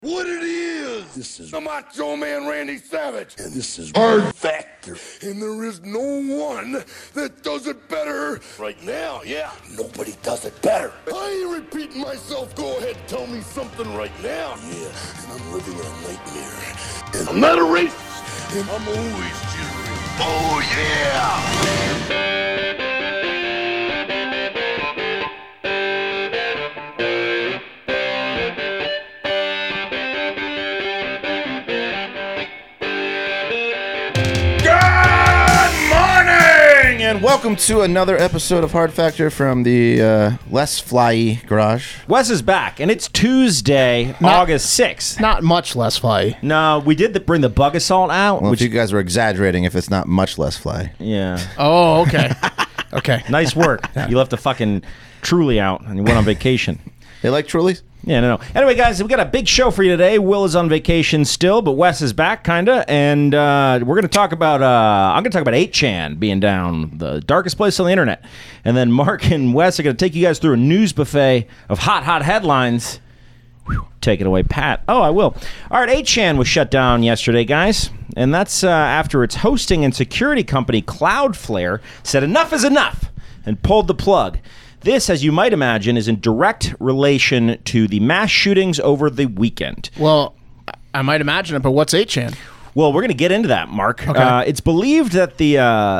What it is. This is the Macho Man Randy Savage. And this is Hard Factor. And there is no one that does it better. Right now, yeah. Nobody does it better. I ain't repeating myself. Go ahead, tell me something right now. Yeah, and I'm living in a nightmare. And I'm not a racist. And I'm always cheering. Oh, yeah. And welcome to another episode of Hard Factor from the less flyy garage. Wes is back, and it's Tuesday, August 6th. Not much less fly. No, we did bring the bug assault out. Well, if you guys were exaggerating, if it's not much less fly. Yeah. Oh, okay. Okay. Nice work. You left a fucking Truly out, and you went on vacation. They like Trulies? Yeah, no. Anyway, guys, we got a big show for you today. Will is on vacation still, but Wes is back, kinda, and we're going to talk about. I'm going to talk about 8chan being down, the darkest place on the internet, and then Mark and Wes are going to take you guys through a news buffet of hot headlines. Whew, take it away, Pat. Oh, I will. All right, 8chan was shut down yesterday, guys, and that's after its hosting and security company Cloudflare said enough is enough and pulled the plug. This, as you might imagine, is in direct relation to the mass shootings over the weekend. Well, I might imagine it, but what's 8chan? Well, we're going to get into that, Mark. Okay. It's believed that the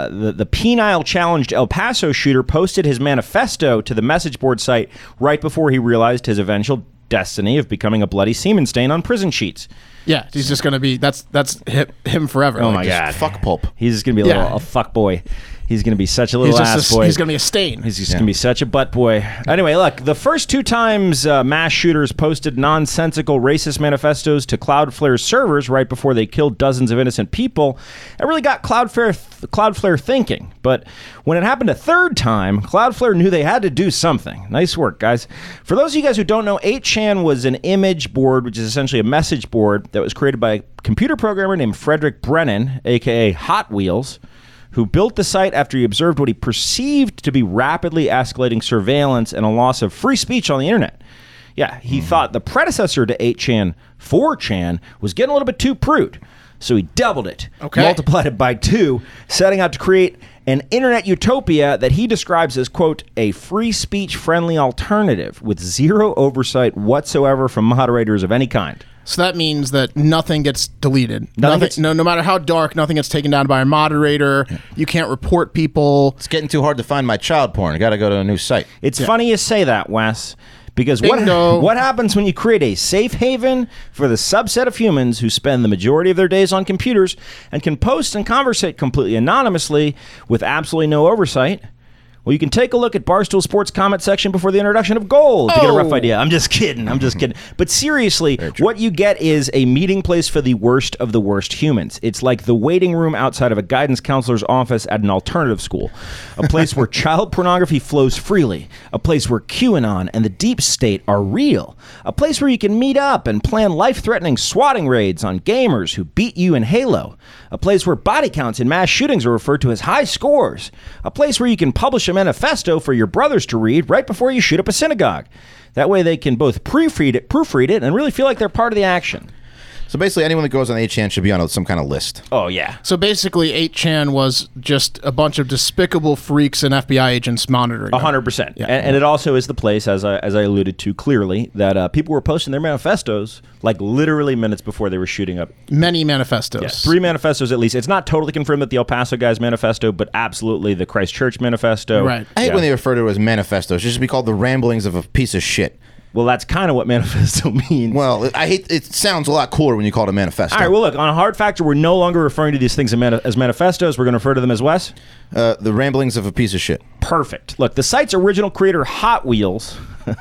penile challenged El Paso shooter posted his manifesto to the message board site right before he realized his eventual destiny of becoming a bloody semen stain on prison sheets. Yeah, he's just going to be, that's him forever. Oh, my God. Fuck pulp. He's just going to be a fuck boy. He's going to be such a little ass boy. He's going to be a stain. He's just going to be such a butt boy. Anyway, look, the first two times mass shooters posted nonsensical racist manifestos to Cloudflare's servers right before they killed dozens of innocent people, it really got Cloudflare thinking. But when it happened a third time, Cloudflare knew they had to do something. Nice work, guys. For those of you guys who don't know, 8chan was an image board, which is essentially a message board that was created by a computer programmer named Frederick Brennan, a.k.a. Hot Wheels, who built the site after he observed what he perceived to be rapidly escalating surveillance and a loss of free speech on the internet. Yeah, he thought the predecessor to 8chan, 4chan, was getting a little bit too prude. So he doubled it, multiplied it by 2, setting out to create an internet utopia that he describes as, quote, a free speech friendly alternative with zero oversight whatsoever from moderators of any kind. So that means that nothing gets deleted. Nothing no matter how dark, nothing gets taken down by a moderator. Yeah. You can't report people. It's getting too hard to find my child porn. I got to go to a new site. It's funny you say that, Wes, because what happens when you create a safe haven for the subset of humans who spend the majority of their days on computers and can post and conversate completely anonymously with absolutely no oversight? Well, you can take a look at Barstool Sports' comment section before the introduction of Gold to get a rough idea. I'm just kidding. But seriously, what you get is a meeting place for the worst of the worst humans. It's like the waiting room outside of a guidance counselor's office at an alternative school. A place where child pornography flows freely. A place where QAnon and the deep state are real. A place where you can meet up and plan life-threatening swatting raids on gamers who beat you in Halo. A place where body counts in mass shootings are referred to as high scores. A place where you can publish a manifesto for your brothers to read right before you shoot up a synagogue. That way they can both proofread it and really feel like they're part of the action. So basically, anyone that goes on 8chan should be on some kind of list. Oh, yeah. So basically, 8chan was just a bunch of despicable freaks and FBI agents monitoring 100%. Yeah. And it also is the place, as I alluded to clearly, that people were posting their manifestos like literally minutes before they were shooting up. Many manifestos. Yeah, 3 manifestos at least. It's not totally confirmed that the El Paso guy's manifesto, but absolutely the Christchurch manifesto. Right. I hate when they refer to it as manifestos. It should be called the ramblings of a piece of shit. Well, that's kind of what manifesto means. Well, it sounds a lot cooler when you call it a manifesto. All right, well, look, on Hard Factor, we're no longer referring to these things as manifestos. We're going to refer to them as Wes? The ramblings of a piece of shit. Perfect. Look, the site's original creator, Hot Wheels,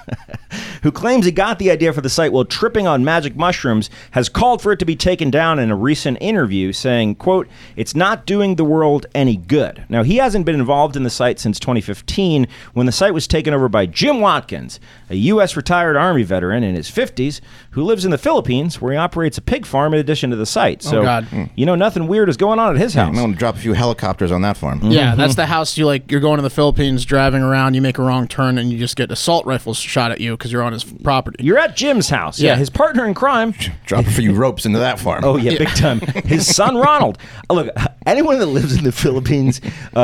who claims he got the idea for the site while tripping on magic mushrooms, has called for it to be taken down in a recent interview, saying, quote, it's not doing the world any good. Now, he hasn't been involved in the site since 2015, when the site was taken over by Jim Watkins, a U.S. retired Army veteran in his 50s, who lives in the Philippines, where he operates a pig farm in addition to the site. So, God. nothing weird is going on at his house. I'm going to drop a few helicopters on that farm. Yeah, that's the house you're going to the Philippines, driving around, you make a wrong turn, and you just get assault rifles shot at you because you're on his property. You're at Jim's house. Yeah, his partner in crime. Drop a few ropes into that farm. Oh, yeah, big time. His son, Ronald. Look, anyone that lives in the Philippines,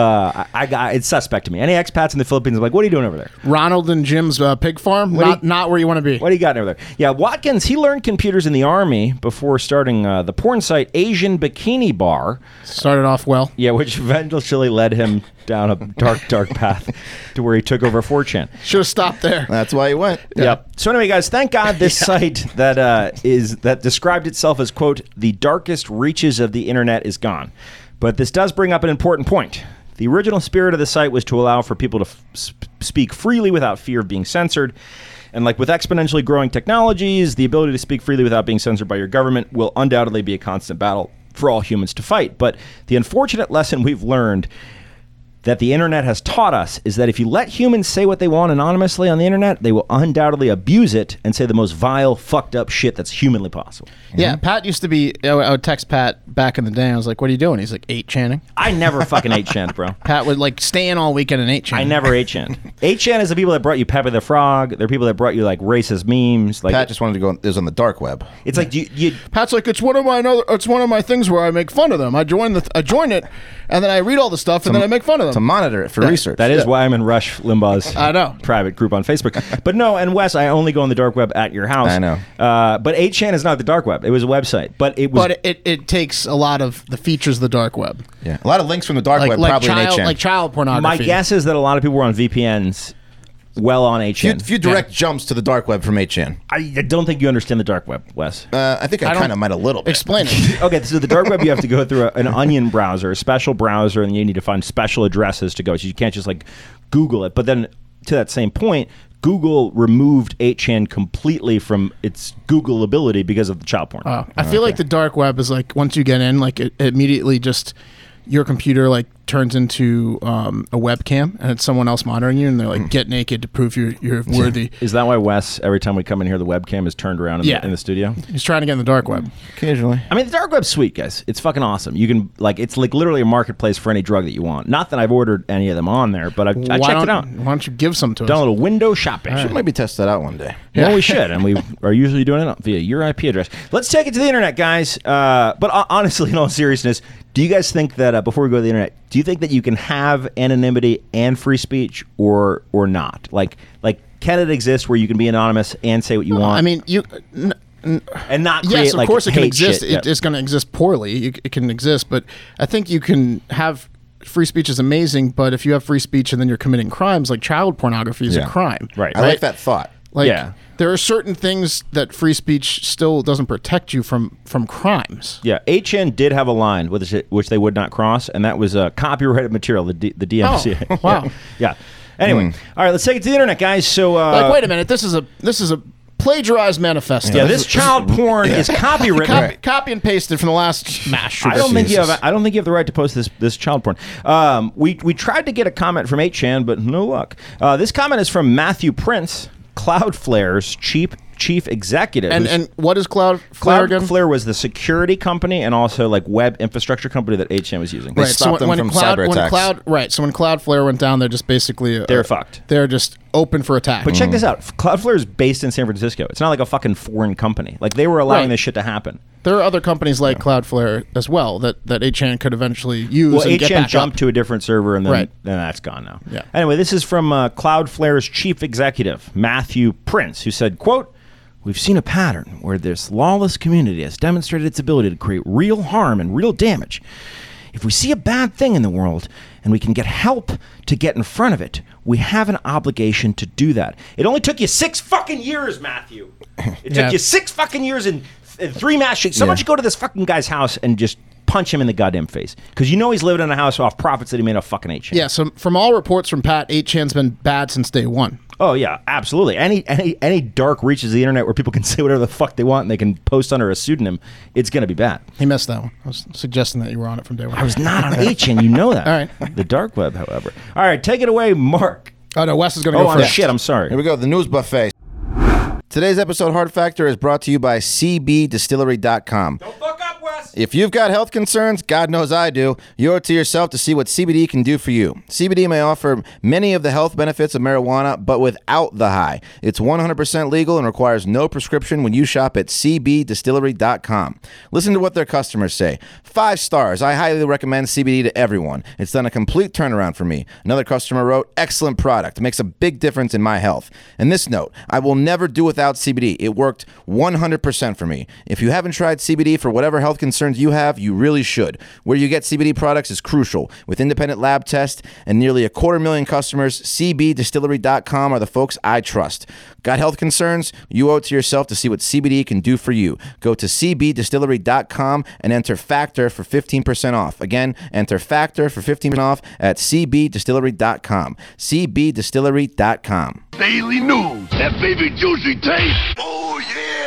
it's suspect to me. Any expats in the Philippines, I'm like, what are you doing over there? Ronald and Jim's pig farm, not where you want to be. What do you got over there? Yeah, Watkins, he learned computers in the Army before starting the porn site Asian Bikini Bar. Started off well. Yeah, which eventually led him down a dark path to where he took over 4chan. Should have stopped there. That's why he went. Yep. So anyway, guys, thank God this site that described itself as, quote, the darkest reaches of the internet is gone. But this does bring up an important point. The original spirit of the site was to allow for people to speak freely without fear of being censored. And like with exponentially growing technologies, the ability to speak freely without being censored by your government will undoubtedly be a constant battle for all humans to fight. But the unfortunate lesson we've learned that the internet has taught us is that if you let humans say what they want anonymously on the internet, they will undoubtedly abuse it and say the most vile, fucked up shit that's humanly possible. Yeah, Pat used to be, I would text Pat back in the day. I was like, what are you doing? He's like, 8channing. I never fucking 8chaned, bro. Pat would like stay in all weekend and 8chan. I never 8chaned. 8chan is the people that brought you Pepe the Frog. They're people that brought you like racist memes. Like Pat just wanted to go. Is on the dark web. It's like you Pat's like, it's one of my things where I make fun of them. I join it, and then I read all the stuff, and then I make fun of them. To monitor it for research. That is why I'm in Rush Limbaugh's I know. private group on Facebook. But no, and Wes, I only go on the dark web at your house. I know. But 8chan is not the dark web. It was a website. But it was. But it takes a lot of the features of the dark web. Yeah, a lot of links from the dark web probably in 8chan. Like child pornography. My guess is that a lot of people were on VPNs well on 8chan. Few direct jumps to the dark web from 8chan. I don't think you understand the dark web, Wes. I think I kind of might a little bit. Explain it. Okay, so the dark web, you have to go through an Onion browser, a special browser, and you need to find special addresses to go. So you can't just like Google it. But then to that same point, Google removed 8chan completely from its Googleability because of the child porn. I feel like the dark web is like once you get in, like it immediately just your computer like turns into a webcam and it's someone else monitoring you and they're like get naked to prove you're worthy. Is that why Wes, every time we come in here, the webcam is turned around in the studio? He's trying to get in the dark web. Occasionally. I mean, the dark web's sweet, guys. It's fucking awesome. You can it's like literally a marketplace for any drug that you want. Not that I've ordered any of them on there, but I checked it out. Why don't you give some to us? Done a little window shopping. Should maybe test that out one day. Well, we should, and we are usually doing it via your IP address. Let's take it to the internet, guys. But honestly, in all seriousness, do you guys think that, before we go to the internet, do you think that you can have anonymity and free speech or not? Like, can it exist where you can be anonymous and say what you want? I mean, and not create, yes, of course it can exist. Shit. It's going to exist poorly. It can exist, but I think you can have free speech is amazing, but if you have free speech and then you're committing crimes, like child pornography is a crime. Right. I like that thought. Like, there are certain things that free speech still doesn't protect you from crimes. Yeah, 8chan did have a line which they would not cross, and that was copyrighted material, the DMCA. Oh, wow. Yeah. Anyway, all right, let's take it to the internet, guys. So, wait a minute, this is a plagiarized manifesto. Yeah, this child porn is copywritten. Copy and pasted from the last mass. I don't think you have the right to post this child porn. We tried to get a comment from 8chan, but no luck. This comment is from Matthew Prince, Cloudflare's chief executive. And what is Cloudflare again? Cloudflare was the security company and also like web infrastructure company that 8chan was using. They stopped them from cyber attacks. So when Cloudflare went down, they're just basically they're fucked. They're just open for attack. But check this out. Cloudflare is based in San Francisco. It's not like a fucking foreign company. Like they were allowing this shit to happen. There are other companies like Cloudflare as well that 8chan could eventually use. Well, and 8chan jumped to a different server and then that's gone now. Yeah. Anyway, this is from Cloudflare's chief executive, Matthew Prince, who said, quote, "We've seen a pattern where this lawless community has demonstrated its ability to create real harm and real damage. If we see a bad thing in the world and we can get help to get in front of it, we have an obligation to do that." It only took you 6 fucking years, Matthew. It took you 6 fucking years and 3 mass shootings. Someone should go to this fucking guy's house and just punch him in the goddamn face. Because you know he's living in a house off profits that he made off fucking 8chan. Yeah, so from all reports from Pat, 8chan's been bad since day one. Oh, yeah, absolutely. Any dark reaches of the internet where people can say whatever the fuck they want and they can post under a pseudonym, it's going to be bad. He missed that one. I was suggesting that you were on it from day one. I was not on 8chan. You know that. All right. The dark web, however. All right, take it away, Mark. Oh, no, Wes is going to go first. Oh, shit, I'm sorry. Here we go. The news buffet. Today's episode Hard Factor is brought to you by CBDistillery.com. Don't fuck up, Wes. If you've got health concerns, God knows I do, you owe it to yourself to see what CBD can do for you. CBD may offer many of the health benefits of marijuana, but without the high. It's 100% legal and requires no prescription when you shop at CBDistillery.com. Listen to what their customers say. 5 stars. I highly recommend CBD to everyone. It's done a complete turnaround for me. Another customer wrote, excellent product. It makes a big difference in my health. And this note, I will never do without CBD. It worked 100% for me. If you haven't tried CBD for whatever health concerns you have, you really should. Where you get CBD products is crucial. With independent lab tests and nearly 250,000 customers, CBDistillery.com are the folks I trust. Got health concerns? You owe it to yourself to see what CBD can do for you. Go to CBDistillery.com and enter FACTOR for 15% off. Again, enter FACTOR for 15% off at CBDistillery.com. CBDistillery.com. Daily news. That baby juicy taste. Oh, yeah.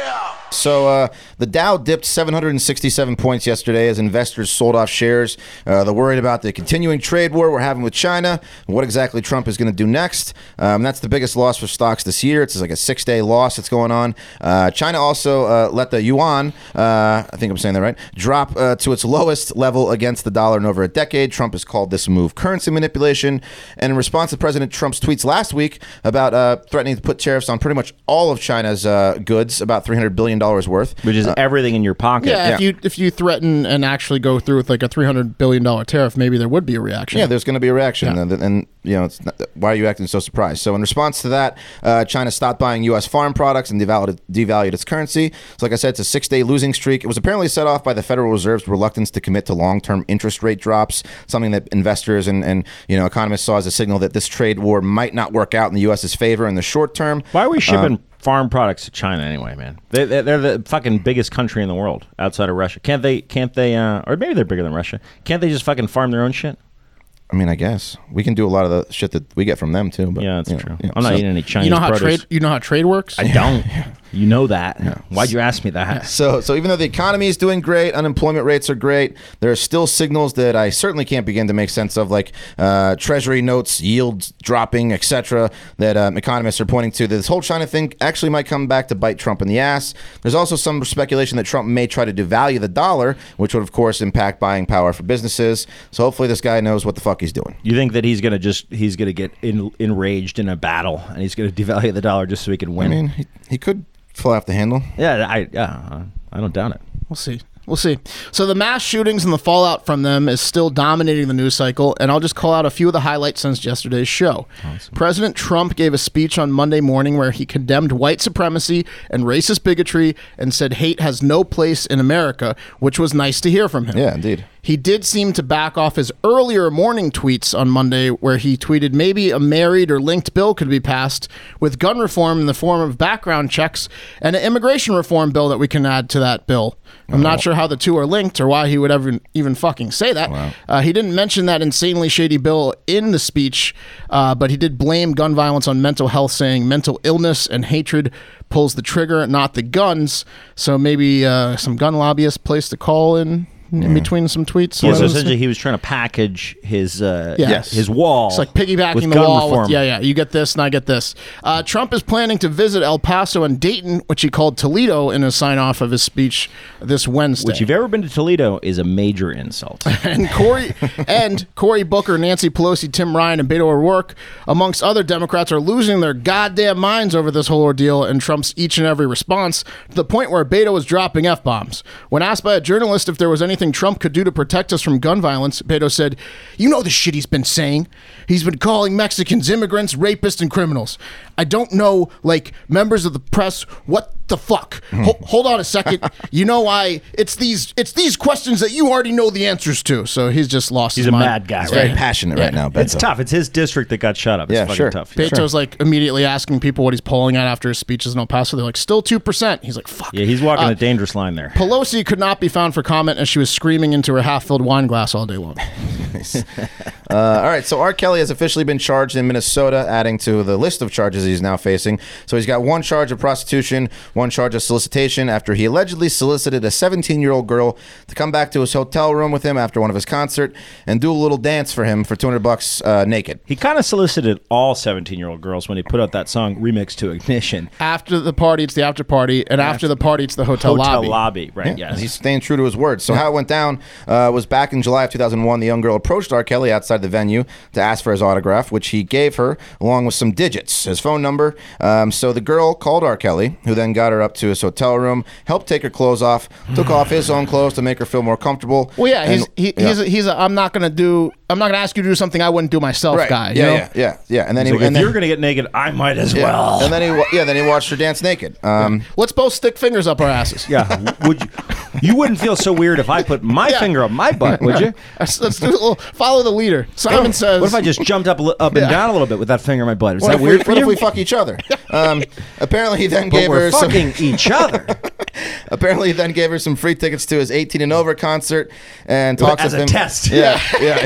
So the Dow dipped 767 points yesterday as investors sold off shares. They're worried about the continuing trade war we're having with China, what exactly Trump is going to do next. That's the biggest loss for stocks this year. It's like a 6-day loss that's going on. China also let the yuan, I think I'm saying that right, drop to its lowest level against the dollar in over a decade. Trump has called this move currency manipulation. And in response to President Trump's tweets last week about threatening to put tariffs on pretty much all of China's goods, about $300 billion worth. Which is everything in your pocket. Yeah, if you threaten and actually go through with like a $300 billion tariff, maybe there would be a reaction. Yeah, there's going to be a reaction. Yeah. And you know, it's not, why are you acting so surprised? So in response to that, China stopped buying U.S. farm products and devalued its currency. So like I said, it's a 6-day losing streak. It was apparently set off by the Federal Reserve's reluctance to commit to long-term interest rate drops, something that investors and economists saw as a signal that this trade war might not work out in the U.S.'s favor in the short term. Why are we shipping farm products to China anyway, man? They're the fucking biggest country in the world outside of Russia. Can't they, or maybe they're bigger than Russia. Can't they just fucking farm their own shit? I mean, I guess we can do a lot of the shit that we get from them too. But, yeah, that's true. I'm not eating any Chinese produce. You know how trade works? I don't. You know that. Yeah. Why'd you ask me that? So even though the economy is doing great, unemployment rates are great, there are still signals that I certainly can't begin to make sense of, like Treasury notes, yields dropping, etc., that economists are pointing to. This whole China thing actually might come back to bite Trump in the ass. There's also some speculation that Trump may try to devalue the dollar, which would, of course, impact buying power for businesses. So hopefully this guy knows what the fuck he's doing. You think that he's gonna get enraged in a battle and he's gonna devalue the dollar just so he can win? I mean, he could fly off the handle. Yeah, I don't doubt it. We'll see. So the mass shootings and the fallout from them is still dominating the news cycle, and I'll just call out a few of the highlights since yesterday's show. Awesome. President Trump gave a speech on Monday morning where he condemned white supremacy and racist bigotry and said hate has no place in America, which was nice to hear from him. Yeah, indeed. He did seem to back off his earlier morning tweets on Monday where he tweeted maybe a married or linked bill could be passed with gun reform in the form of background checks and an immigration reform bill that we can add to that bill. I'm not sure how the two are linked or why he would ever even fucking say that. Wow. He didn't mention that insanely shady bill in the speech, but he did blame gun violence on mental health, saying mental illness and hatred pulls the trigger, not the guns. So maybe some gun lobbyists placed a call in between some tweets. Yeah, so essentially he was trying to package his wall. It's like piggybacking the wall. You get this and I get this. Trump is planning to visit El Paso and Dayton, which he called Toledo, in a sign-off of his speech this Wednesday. Which, if you've ever been to Toledo, is a major insult. and Cory Booker, Nancy Pelosi, Tim Ryan, and Beto O'Rourke, amongst other Democrats, are losing their goddamn minds over this whole ordeal and Trump's each and every response, to the point where Beto was dropping F-bombs. When asked by a journalist if there was anything Trump could do to protect us from gun violence, Beto said, "You know the shit he's been saying. He's been calling Mexicans immigrants, rapists, and criminals. I don't know, like, members of the press, what the fuck? Hold on a second. You know it's these questions that you already know the answers to." So he's just lost his mind. He's a mad guy. He's very passionate right now, Beto. It's tough. It's his district that got shut up. It's fucking tough. Beto's like immediately asking people what he's polling at after his speeches in El Paso. They're like, still 2%. He's like, fuck. Yeah, he's walking a dangerous line there. Pelosi could not be found for comment as she was screaming into her half-filled wine glass all day long. All right, so R. Kelly has officially been charged in Minnesota, adding to the list of charges he's now facing. So he's got one charge of prostitution, one charge of solicitation after he allegedly solicited a 17-year-old girl to come back to his hotel room with him after one of his concerts and do a little dance for him for $200 naked. He kind of solicited all 17-year-old girls when he put out that song remix to Ignition. After the party, it's the after party, and after the party, it's the hotel lobby. Right? Yeah, Yes. he's staying true to his word. So how it went down was back in July of 2001. The young girl approached R. Kelly outside the venue to ask for his autograph, which he gave her along with some digits, his phone number. So the girl called R. Kelly, who then got her up to his hotel room, helped take her clothes off, took off his own clothes to make her feel more comfortable. Well, yeah, he's a I'm not gonna ask you to do something I wouldn't do myself guy. Yeah. And then If you're gonna get naked, I might as well. And then he watched her dance naked. Let's both stick fingers up our asses. Yeah. You wouldn't feel so weird if I put my finger up my butt, would you? Let's do a little follow the leader. Simon says. What if I just jumped up and down a little bit with that finger in my butt? Is What that if weird for what you? if we fuck each other? Apparently, he then But gave we're her some. fucking each other. Apparently, he then gave her some free tickets to his 18 and over concert and talks As with a him. test. Yeah.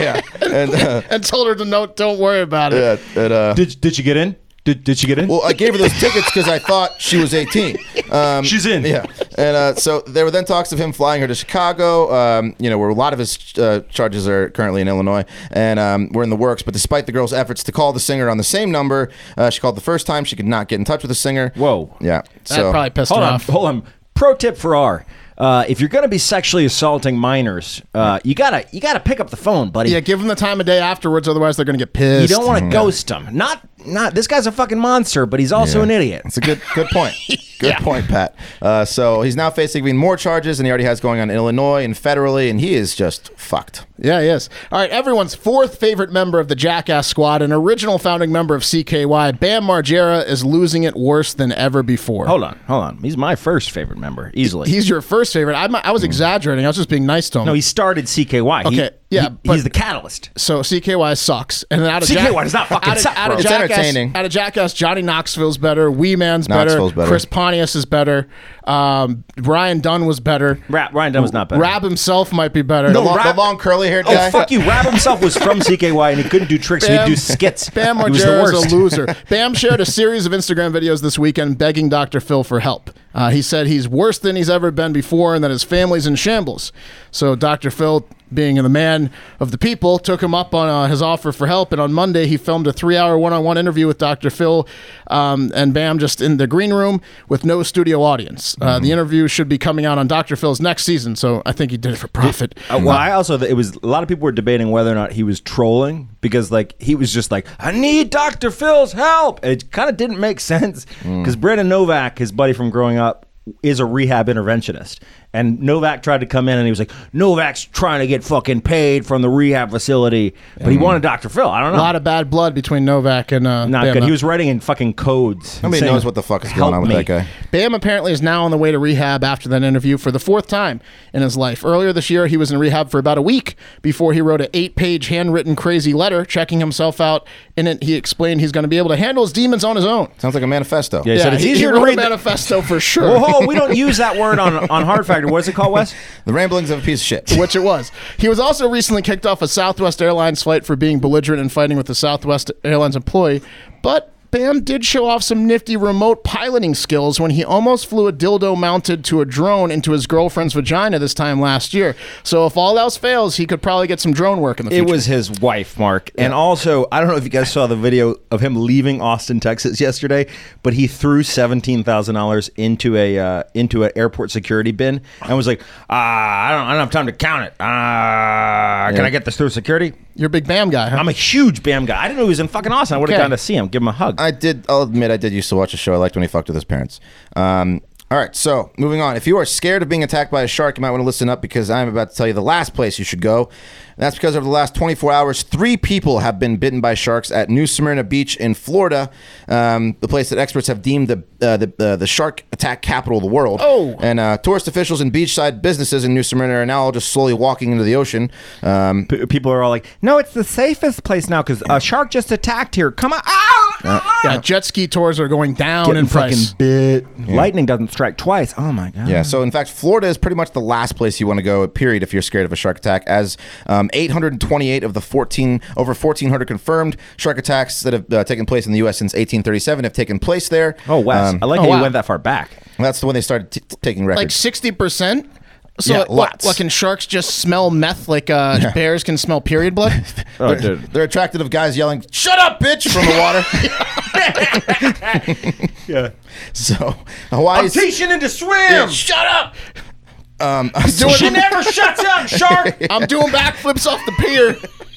and told her to don't worry about it. Did you get in? Did she get in? Well, I gave her those tickets because I thought she was 18. She's in. Yeah. And so there were then talks of him flying her to Chicago, where a lot of his charges are currently in Illinois, and were in the works. But despite the girl's efforts to call the singer on the same number, she called the first time. She could not get in touch with the singer. Whoa. Yeah. That probably pissed her off. Hold on. Pro tip for R. If you're going to be sexually assaulting minors, you gotta pick up the phone, buddy. Yeah, give them the time of day afterwards, otherwise they're going to get pissed. You don't want to ghost them. Not this guy's a fucking monster, but he's also an idiot. It's a good point. Good point, Pat. So he's now facing even more charges, and he already has going on in Illinois and federally, and he is just fucked. Yeah, he is. All right, everyone's fourth favorite member of the Jackass Squad, an original founding member of CKY, Bam Margera, is losing it worse than ever before. Hold on. He's my first favorite member, easily. He's your first favorite. I was exaggerating. I was just being nice to him. No, he started CKY. Okay, he's the catalyst. So CKY sucks, and then out of CKY does not fucking suck, bro. It's entertaining. Out of Jackass, Johnny Knoxville's better. Wee Man's Knoxville's better. Chris Pontius is better. Ryan Dunn was better. Ryan Dunn was not better. Rab himself might be better. The long curly-haired guy. Oh, fuck you. Rab himself was from CKY, and he couldn't do tricks, so he'd do skits. Bam He was the Margera is worst. a loser. Bam shared a series of Instagram videos this weekend begging Dr. Phil for help. He said he's worse than he's ever been before and that his family's in shambles. So Dr. Phil, being the man of the people, took him up on his offer for help. And on Monday, he filmed a 3-hour one-on-one interview with Dr. Phil and Bam just in the green room with no studio audience. The interview should be coming out on Dr. Phil's next season, so I think he did it for profit. It was a lot of people were debating whether or not he was trolling because he was just like, I need Dr. Phil's help. It kind of didn't make sense because Brandon Novak, his buddy from growing up, is a rehab interventionist. And Novak tried to come in and he was like, Novak's trying to get fucking paid from the rehab facility. But he wanted Dr. Phil. I don't know. A lot of bad blood between Novak and Not Bam. good. He was writing in fucking codes. Nobody saying, knows what the fuck is going on with "Help that guy. Bam apparently is now on the way to rehab after that interview for the 4th time in his life. Earlier this year, he was in rehab for about a week before he wrote an 8-page handwritten crazy letter checking himself out. In it, he explained he's going to be able to handle his demons on his own. Sounds like a manifesto. Yeah, he said it's easier to wrote read a manifesto for sure. Whoa, we don't use that word on Hard Factor. What is it called, Wes? The ramblings of a piece of shit. Which it was. He was also recently kicked off a Southwest Airlines flight for being belligerent and fighting with a Southwest Airlines employee, but Bam did show off some nifty remote piloting skills when he almost flew a dildo mounted to a drone into his girlfriend's vagina this time last year. So if all else fails, he could probably get some drone work in the future. It was his wife, Mark. Yeah. And also, I don't know if you guys saw the video of him leaving Austin, Texas yesterday, but he threw $17,000 into an airport security bin and was like, I don't have time to count it. Can I get this through security? You're a big Bam guy, huh? I'm a huge Bam guy. I didn't know he was in fucking Austin. I would have gone to see him, give him a hug. I'll admit I did used to watch a show. I liked when he fucked with his parents. All right, so moving on. If you are scared of being attacked by a shark, you might want to listen up because I'm about to tell you the last place you should go. That's because over the last 24 hours, 3 people have been bitten by sharks at New Smyrna Beach in Florida, the place that experts have deemed the shark attack capital of the world. Oh. And tourist officials and beachside businesses in New Smyrna are now all just slowly walking into the ocean. People are all like, no, it's the safest place now because a shark just attacked here. Come on. Ow! Yeah, jet ski tours are going down in price. Bit. Lightning doesn't strike twice. Oh my god. Yeah, so in fact, Florida is pretty much the last place you want to go, period, if you're scared of a shark attack, as 828 of the over 1,400 confirmed shark attacks that have taken place in the U.S. since 1837 have taken place there. Oh, wow. I like how you went that far back. That's when they started taking records. Like 60%? So Yeah, lots. What, can sharks just smell meth like bears can smell period blood? Oh, dude. They're attracted of guys yelling, "Shut up, bitch!" from the water. Yeah. So Hawaii. I'm teaching him to swim. Yeah, shut up. She never shuts up, shark. I'm doing backflips off the pier.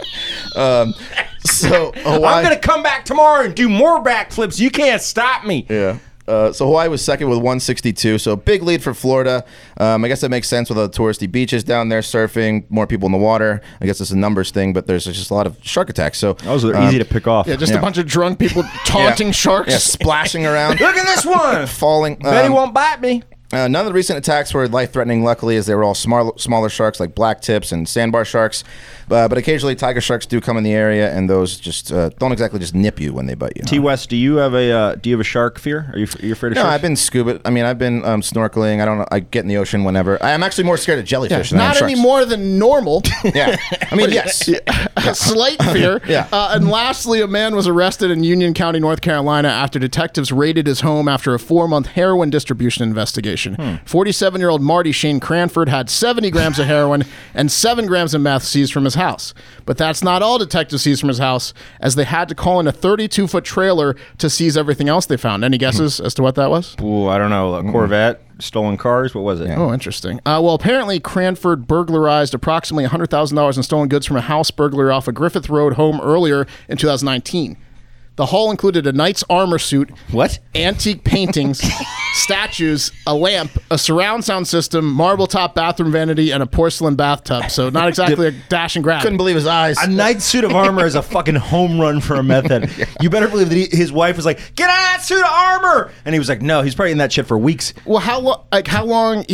So Hawaii. I'm gonna come back tomorrow and do more backflips. You can't stop me. Yeah. So Hawaii was second with 162, so big lead for Florida. I guess that makes sense with all the touristy beaches down there, surfing, more people in the water. I guess it's a numbers thing, but there's just a lot of shark attacks. So Those are easy to pick off. Yeah, just a bunch of drunk people taunting sharks. Yeah, splashing around, Look at this one. falling. Bet he won't bite me. None of the recent attacks were life-threatening, luckily, as they were all smaller sharks like black tips and sandbar sharks. But occasionally, tiger sharks do come in the area, and those just don't exactly just nip you when they bite you. T. West, do you have a shark fear? Are you afraid of No, sharks? I've been scuba. I mean, I've been snorkeling. I don't know. I get in the ocean whenever. I'm actually more scared of jellyfish than I am Not sharks. any more than normal. Yeah, I mean, yes. A slight fear. Yeah. And lastly, a man was arrested in Union County, North Carolina, after detectives raided his home after a 4-month heroin distribution investigation. 47-year-old Marty Shane Cranford had 70 grams of heroin and 7 grams of meth seized from his house. But that's not all detectives seized from his house, as they had to call in a 32-foot trailer to seize everything else they found. Any guesses as to what that was? Ooh, I don't know. A Corvette, stolen cars. What was it? Oh, interesting. Well, apparently Cranford burglarized approximately $100,000 in stolen goods from a house burglary off a Griffith Road home earlier in 2019. The haul included a knight's armor suit, What? antique paintings, statues, a lamp, a surround sound system, marble top bathroom vanity, and a porcelain bathtub. So not exactly a dash and grab. Couldn't believe his eyes. A knight's suit of armor is a fucking home run for a meth head. You better believe that his wife was like, "Get out of that suit of armor," and he was like, "No." He's probably in that shit for weeks. Well, how long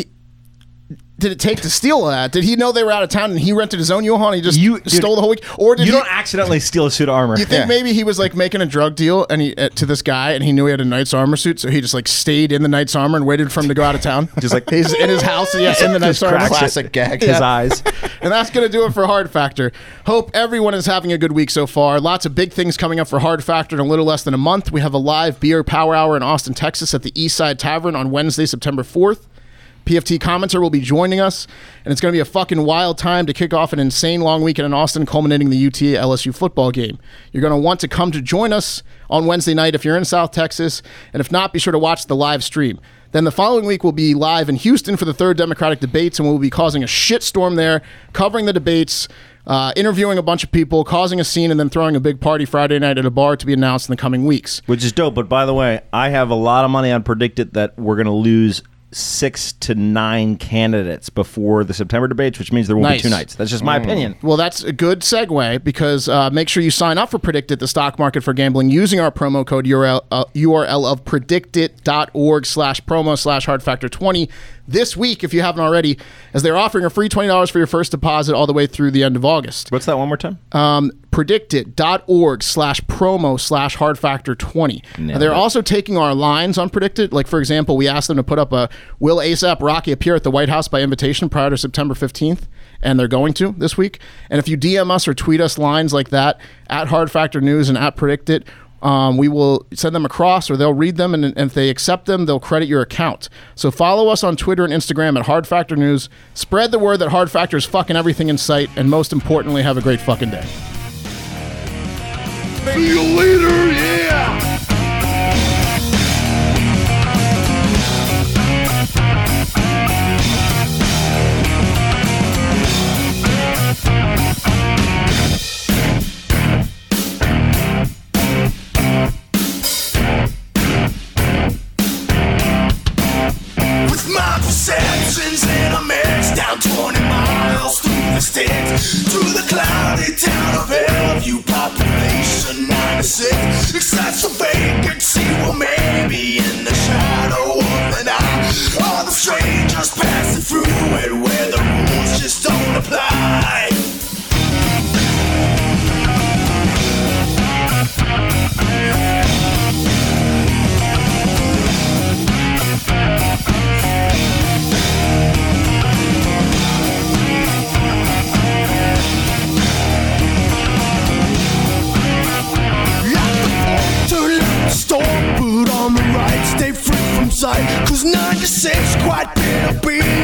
did it take to steal that? Did he know they were out of town and he rented his own U-Haul and he just stole the whole week? Or did You don't accidentally steal a suit of armor. You think maybe he was like making a drug deal and he to this guy and he knew he had a knight's armor suit, so he just like stayed in the knight's armor and waited for him to go out of town? Just like he's in his house, in the knight's armor. Classic gag. his eyes. And that's going to do it for Hard Factor. Hope everyone is having a good week so far. Lots of big things coming up for Hard Factor in a little less than a month. We have a live beer power hour in Austin, Texas at the Eastside Tavern on Wednesday, September 4th. PFT Commenter will be joining us, and it's going to be a fucking wild time to kick off an insane long weekend in Austin, culminating the UTA LSU football game. You're going to want to come to join us on Wednesday night if you're in South Texas, and if not, be sure to watch the live stream. Then the following week, we'll be live in Houston for the 3rd Democratic debates, and we'll be causing a shitstorm there, covering the debates, interviewing a bunch of people, causing a scene, and then throwing a big party Friday night at a bar to be announced in the coming weeks. Which is dope. But by the way, I have a lot of money on Predicted that we're going to lose 6 to 9 candidates before the September debates, which means there won't be 2 nights. That's just my opinion. Well, that's a good segue because make sure you sign up for Predicted, the stock market for gambling, using our promo code URL of predictit.org/promo/hardfactor20 this week, if you haven't already, as they're offering a free $20 for your first deposit all the way through the end of August. What's that one more time? Predictit.org/promo/hardfactor20. Now, they're also taking our lines on Predicted. Like, for example, we asked them to put up a "Will ASAP Rocky appear at the White House by invitation prior to September 15th?" And they're going to this week. And if you DM us or tweet us lines like that at Hard Factor News and at Predicted, we will send them across, or they'll read them, and if they accept them, they'll credit your account. So follow us on Twitter and Instagram at Hard Factor News. Spread the word that Hard Factor is fucking everything in sight, and most importantly, have a great fucking day. See you later, yeah! With my perceptions and a mix down 20 miles through the sticks to the cloudy town of Bellevue, population 96. Except a vacancy, well, maybe in the shadow of the night. All the strangers passing through it where the rules just don't apply. sight, 'cause 96 quite been a beat.